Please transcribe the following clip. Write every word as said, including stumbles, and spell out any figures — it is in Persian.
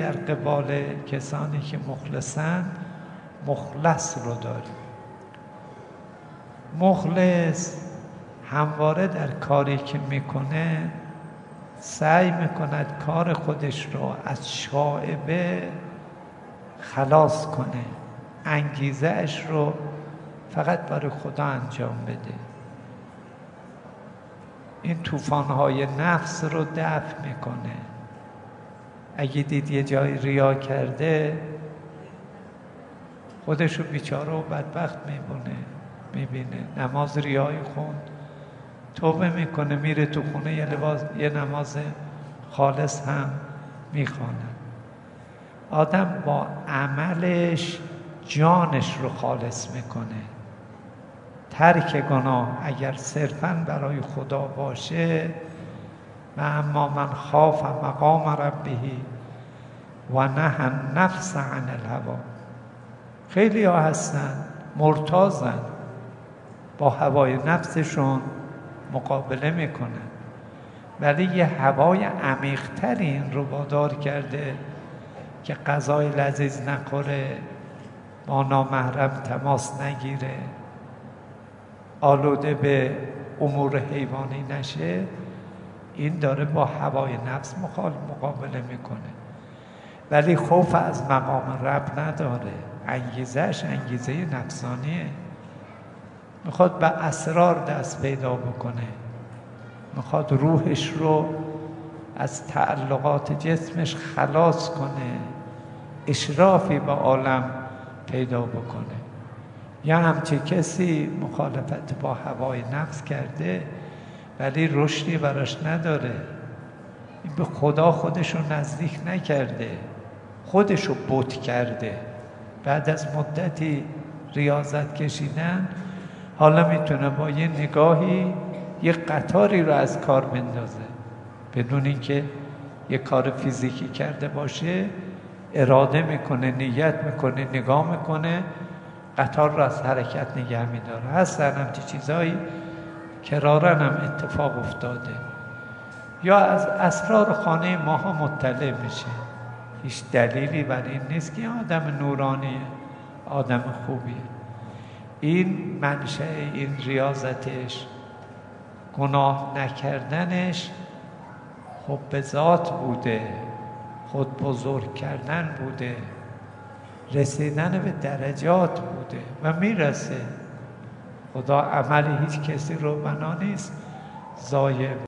در قبال کسانی که مخلصن مخلص رو داریم. مخلص همواره در کاری که میکنه سعی میکند کار خودش رو از شائبه خلاص کنه، انگیزه اش رو فقط برای خدا انجام بده. این طوفان‌های نفس رو دفع میکنه. اگه دید یه جای ریا کرده خودشو بیچاره و بدبخت میبونه، میبینه نماز ریایی خوند، توبه میکنه، میره تو خونه یه لباس یه نماز خالص هم میخوانه. آدم با عملش جانش رو خالص میکنه. ترک گناه اگر صرفاً برای خدا باشه، و اما من خاف مقام ربه و نهى النفس عن الهوی. خیلی ها هستن مرتاضن، با هوای نفسشون مقابله میکنن، ولی یه هوای عمیق‌تری این رو وادار کرده که غذای لذیذ نخوره، با نامحرم تماس نگیره، آلوده به امور حیوانی نشه. این داره با هوای نفس مقابله میکنه، ولی خوف از مقام رب نداره. انگیزش انگیزه نفسانیه. میخواد به اسرار دست پیدا بکنه، میخواد روحش رو از تعلقات جسمش خلاص کنه، اشرافی به عالم پیدا بکنه. یا همچه کسی مخالفت با هوای نفس کرده ولی رشدی براش نداره، این به خدا خودشو نزدیک نکرده، خودشو بت کرده. بعد از مدتی ریاضت کشیدن حالا میتونه با یه نگاهی یه قطاری رو از کار بندازه، بدون اینکه یه کار فیزیکی کرده باشه. اراده میکنه، نیت میکنه، نگاه میکنه، قطار رو از حرکت نگه میداره. هستن همچه چیزایی کرارن هم اتفاق افتاده. یا از اسرار خانه ما ها مطلع میشه. هیچ دلیلی بر این نیست که آدم نورانیه، آدم خوبیه. این منشأ این ریاضتش، گناه نکردنش حب ذات بوده، خود بزرگ کردن بوده، رسیدن به درجات بوده و میرسه. خدا عمل هیچ کسی رو بنا نیست ضایع